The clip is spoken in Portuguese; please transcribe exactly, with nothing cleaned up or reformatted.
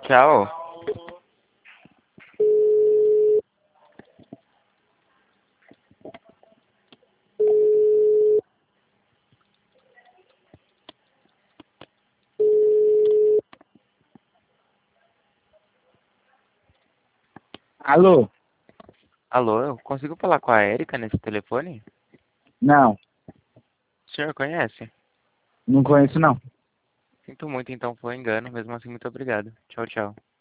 Tchau. Alô? Alô, eu consigo falar com a Erika nesse telefone? Não, O senhor conhece? não conheço não. Sinto muito, então foi um engano. Mesmo assim, muito obrigado. Tchau, tchau.